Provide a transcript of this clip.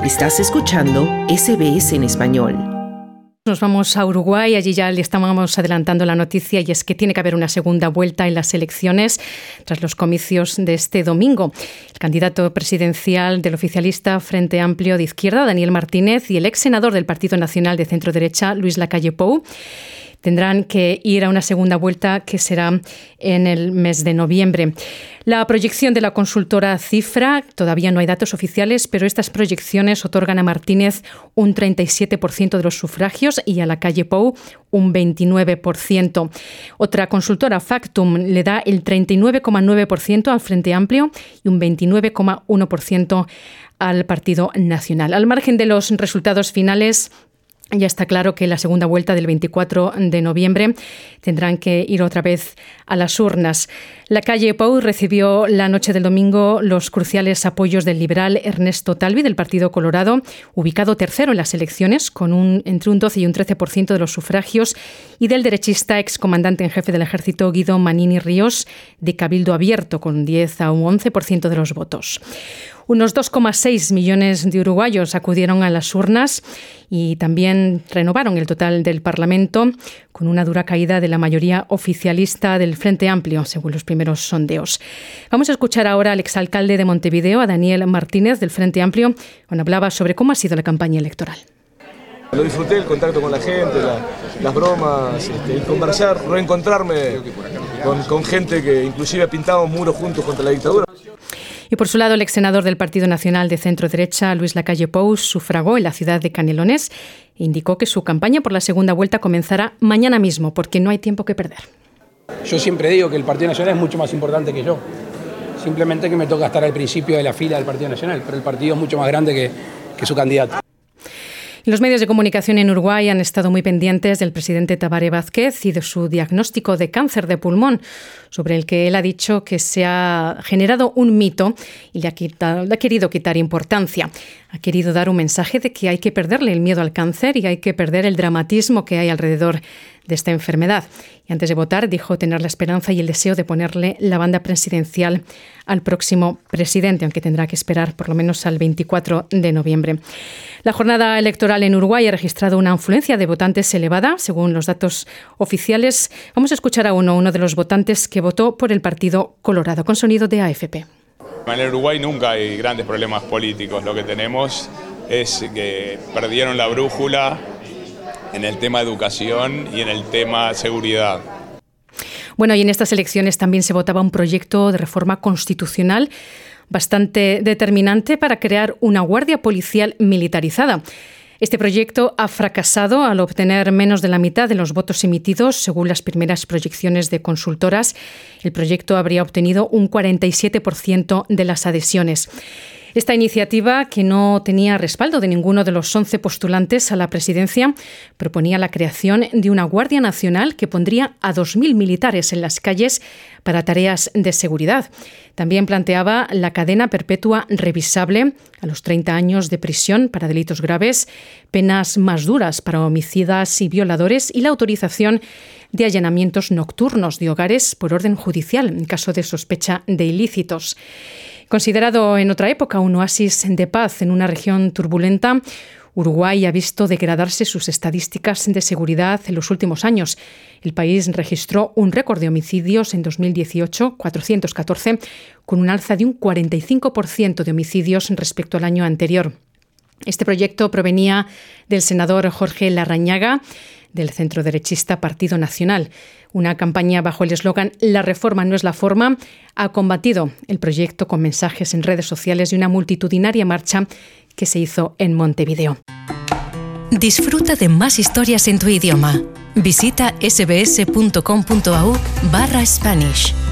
Estás escuchando SBS en español. Nos vamos a Uruguay, allí ya le estábamos adelantando la noticia y es que tiene que haber una segunda vuelta en las elecciones tras los comicios de este domingo. El candidato presidencial del oficialista Frente Amplio de Izquierda, Daniel Martínez, y el ex senador del Partido Nacional de Centro Derecha, Luis Lacalle Pou, tendrán que ir a una segunda vuelta que será en el mes de noviembre. La proyección de la consultora Cifra, todavía no hay datos oficiales, pero estas proyecciones otorgan a Martínez un 37% de los sufragios y a Lacalle Pou un 29%. Otra consultora, Factum, le da el 39,9% al Frente Amplio y un 29,1% al Partido Nacional. Al margen de los resultados finales, ya está claro que la segunda vuelta del 24 de noviembre tendrán que ir otra vez a las urnas. Lacalle Pou recibió la noche del domingo los cruciales apoyos del liberal Ernesto Talvi del Partido Colorado, ubicado tercero en las elecciones con entre un 12 y un 13% de los sufragios, y del derechista excomandante en jefe del ejército Guido Manini Ríos de Cabildo Abierto con 10 a un 11% de los votos. Unos 2,6 millones de uruguayos acudieron a las urnas y también renovaron el total del Parlamento con una dura caída de la mayoría oficialista del Frente Amplio, según los primeros sondeos. Vamos a escuchar ahora al exalcalde de Montevideo, a Daniel Martínez, del Frente Amplio, cuando hablaba sobre cómo ha sido la campaña electoral. Lo disfruté, el contacto con la gente, las bromas, el conversar, reencontrarme con gente que inclusive pintamos muros juntos contra la dictadura. Y por su lado, el ex senador del Partido Nacional de Centro Derecha, Luis Lacalle Pou, sufragó en la ciudad de Canelones e indicó que su campaña por la segunda vuelta comenzará mañana mismo, porque no hay tiempo que perder. Yo siempre digo que el Partido Nacional es mucho más importante que yo. Simplemente que me toca estar al principio de la fila del Partido Nacional, pero el partido es mucho más grande que su candidato. Los medios de comunicación en Uruguay han estado muy pendientes del presidente Tabaré Vázquez y de su diagnóstico de cáncer de pulmón, sobre el que él ha dicho que se ha generado un mito y le ha querido quitar importancia. Ha querido dar un mensaje de que hay que perderle el miedo al cáncer y hay que perder el dramatismo que hay alrededor de esta enfermedad. Y antes de votar dijo tener la esperanza y el deseo de ponerle la banda presidencial al próximo presidente, aunque tendrá que esperar por lo menos al 24 de noviembre. La jornada electoral en Uruguay ha registrado una afluencia de votantes elevada, según los datos oficiales. Vamos a escuchar a uno de los votantes que votó por el Partido Colorado, con sonido de AFP. En el Uruguay nunca hay grandes problemas políticos. Lo que tenemos es que perdieron la brújula en el tema educación y en el tema seguridad. Bueno, y en estas elecciones también se votaba un proyecto de reforma constitucional bastante determinante para crear una guardia policial militarizada. Este proyecto ha fracasado al obtener menos de la mitad de los votos emitidos, según las primeras proyecciones de consultoras. El proyecto habría obtenido un 47% de las adhesiones. Esta iniciativa, que no tenía respaldo de ninguno de los 11 postulantes a la presidencia, proponía la creación de una Guardia Nacional que pondría a 2.000 militares en las calles para tareas de seguridad. También planteaba la cadena perpetua revisable a los 30 años de prisión para delitos graves, penas más duras para homicidas y violadores y la autorización de allanamientos nocturnos de hogares por orden judicial en caso de sospecha de ilícitos. Considerado en otra época un oasis de paz en una región turbulenta, Uruguay ha visto degradarse sus estadísticas de seguridad en los últimos años. El país registró un récord de homicidios en 2018, 414, con un alza de un 45% de homicidios respecto al año anterior. Este proyecto provenía del senador Jorge Larrañaga, del centroderechista Partido Nacional. Una campaña bajo el eslogan «La reforma no es la forma» ha combatido el proyecto con mensajes en redes sociales y una multitudinaria marcha que se hizo en Montevideo. Disfruta de más historias en tu idioma. Visita sbs.com.au/Spanish.